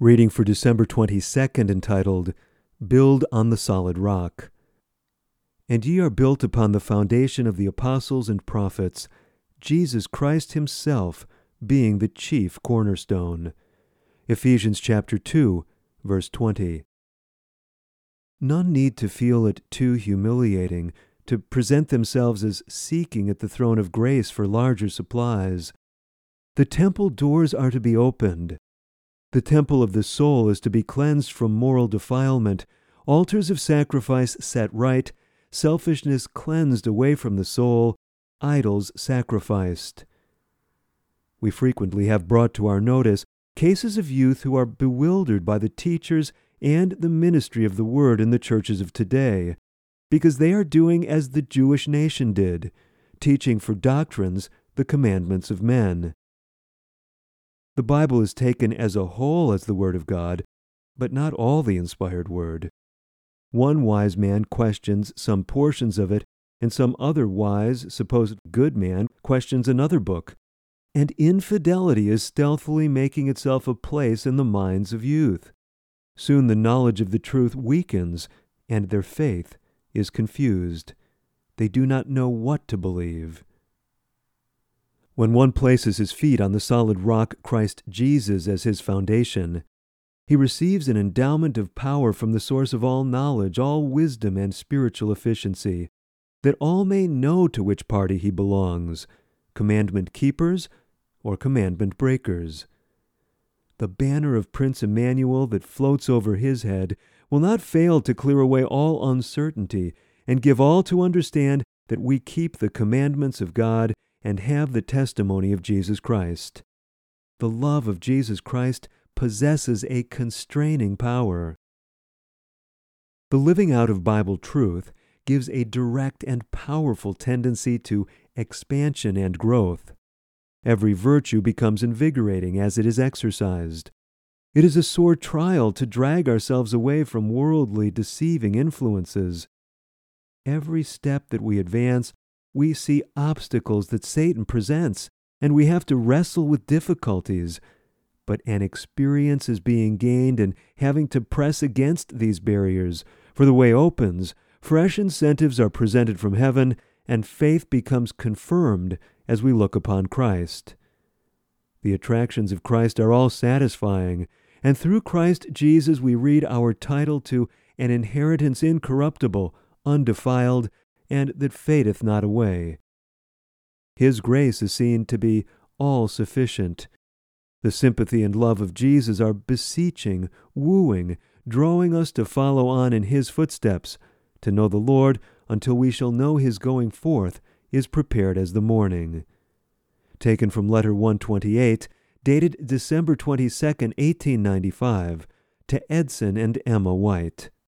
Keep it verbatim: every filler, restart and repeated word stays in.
Reading for December twenty-second, entitled, Build on the Solid Rock. And ye are built upon the foundation of the apostles and prophets, Jesus Christ himself being the chief cornerstone. Ephesians chapter two, verse twenty. None need to feel it too humiliating to present themselves as seeking at the throne of grace for larger supplies. The temple doors are to be opened. The temple of the soul is to be cleansed from moral defilement, altars of sacrifice set right, selfishness cleansed away from the soul, idols sacrificed. We frequently have brought to our notice cases of youth who are bewildered by the teachers and the ministry of the Word in the churches of today, because they are doing as the Jewish nation did, teaching for doctrines the commandments of men. The Bible is taken as a whole as the Word of God, but not all the inspired Word. One wise man questions some portions of it, and some other wise, supposed good man questions another book, and infidelity is stealthily making itself a place in the minds of youth. Soon the knowledge of the truth weakens, and their faith is confused. They do not know what to believe. When one places his feet on the solid rock Christ Jesus as his foundation, he receives an endowment of power from the source of all knowledge, all wisdom and spiritual efficiency, that all may know to which party he belongs, commandment keepers or commandment breakers. The banner of Prince Emmanuel that floats over his head will not fail to clear away all uncertainty and give all to understand that we keep the commandments of God and have the testimony of Jesus Christ. The love of Jesus Christ possesses a constraining power. The living out of Bible truth gives a direct and powerful tendency to expansion and growth. Every virtue becomes invigorating as it is exercised. It is a sore trial to drag ourselves away from worldly, deceiving influences. Every step that we advance, we see obstacles that Satan presents, and we have to wrestle with difficulties. But an experience is being gained in having to press against these barriers, for the way opens, fresh incentives are presented from heaven, and faith becomes confirmed as we look upon Christ. The attractions of Christ are all satisfying, and through Christ Jesus we read our title to an inheritance incorruptible, undefiled, and that fadeth not away. His grace is seen to be all-sufficient. The sympathy and love of Jesus are beseeching, wooing, drawing us to follow on in his footsteps. To know the Lord, until we shall know his going forth, is prepared as the morning. Taken from Letter one twenty-eight, dated December twenty-second, eighteen ninety-five, to Edson and Emma White.